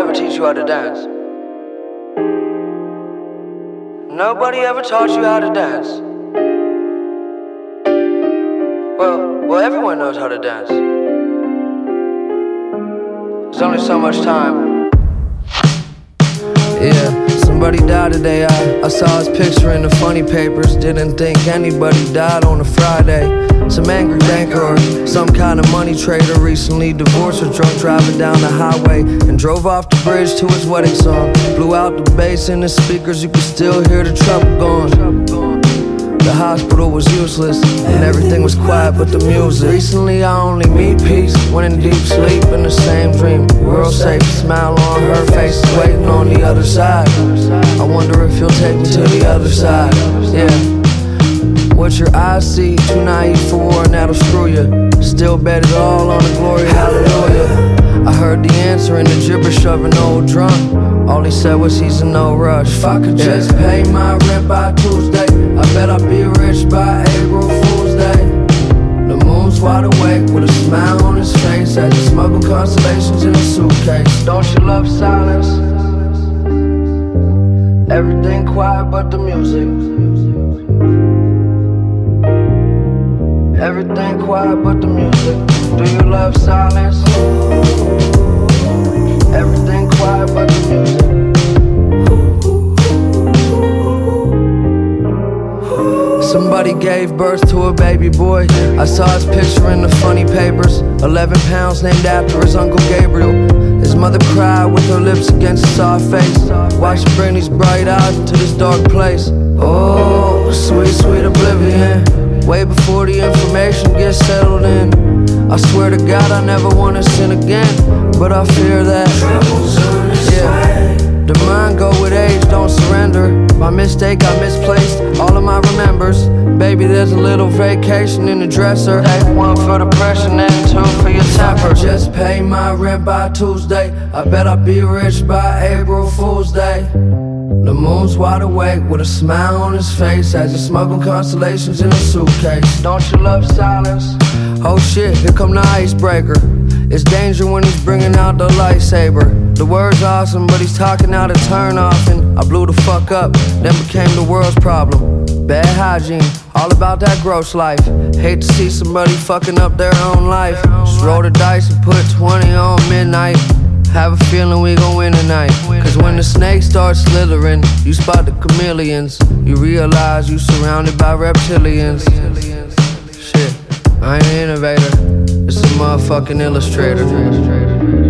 ever teach you how to dance? Nobody ever taught you how to dance. Well, everyone knows how to dance. There's only so much time. Yeah, somebody died today. I saw his picture in the funny papers. Didn't think anybody died on a Friday. Some angry banker or some kind of money trader recently divorced or drunk driving down the highway and drove off the bridge to his wedding song. Blew out the bass in the speakers, you could still hear the trouble going. The hospital was useless and everything was quiet but the music. Recently I only meet peace when in deep sleep in the same dream. World safe, smile on her face, waiting on the other side. I wonder if you'll take me to the other side. Yeah. What your eyes see, too naive for war and that'll screw you. Still bet it all on the glory, hallelujah. I heard the answer in the gibberish of an old drunk. All he said was he's in no rush. If I could just pay my rent by Tuesday, I bet I'd be rich by April Fool's Day. The moon's wide awake with a smile on his face as he smuggled constellations in a suitcase. Don't you love silence? Everything quiet but the music. Everything quiet but the music. Do you love silence? Everything quiet but the music. Somebody gave birth to a baby boy. I saw his picture in the funny papers. 11 pounds named after his Uncle Gabriel. His mother cried with her lips against his soft face. Why she bring these bright eyes into this dark place? Oh, sweet, sweet oblivion. Way before the information gets settled in. I swear to God I never wanna sin again, but I fear that. Yeah, the mind go with age, don't surrender. By mistake I misplaced all of my remembers. Baby, there's a little vacation in the dresser. Take one for depression and two for your temper. Just pay my rent by Tuesday, I bet I'll be rich by April Fool's Day. The moon's wide awake with a smile on his face as he smuggled constellations in a suitcase. Don't you love silence? Oh shit, here come the icebreaker. It's danger when he's bringing out the lightsaber. The word's awesome, but he's talking out of turn off. And I blew the fuck up, then became the world's problem. Bad hygiene, all about that gross life. Hate to see somebody fucking up their own life. Just roll the dice and put 20 on midnight. Have a feeling we gon' win tonight. Cause when the snake starts slithering, you spot the chameleons. You realize you surrounded by reptilians. Shit, I ain't an innovator, it's a motherfucking illustrator.